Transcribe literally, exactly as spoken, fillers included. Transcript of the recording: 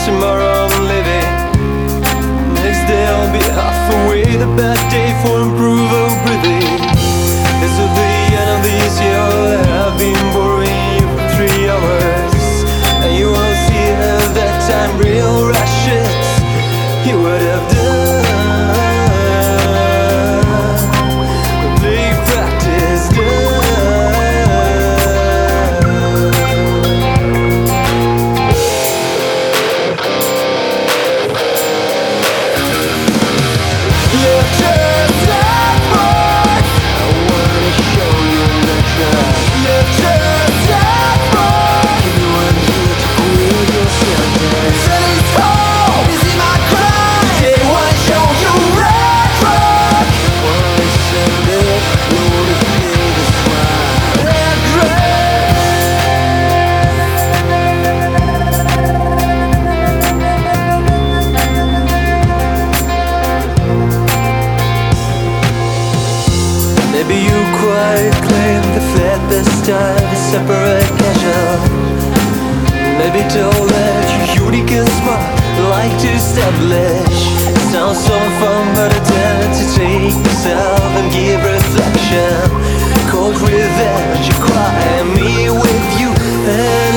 tomorrow I'm living. Next day I'll be half away. The bad day for improver breathing. As of the end of this year, I've been boring you for three hours, and you will see how that time real rushes. You would have done what they practiced done. You're just like boys. I wanna show you the truth. You're just like boys. Anyone here to quit your sentence? Feliz home, is in my cry. They wanna show you red rock. Wanna send it, Lord, if pay the swine. Red Maybe you quite claim the flat best style, the separate casual. Maybe told that you're unique and smart, like to establish. It sounds so fun, but I tend to take myself and give reflection. Cold revenge, you cry, me with you. And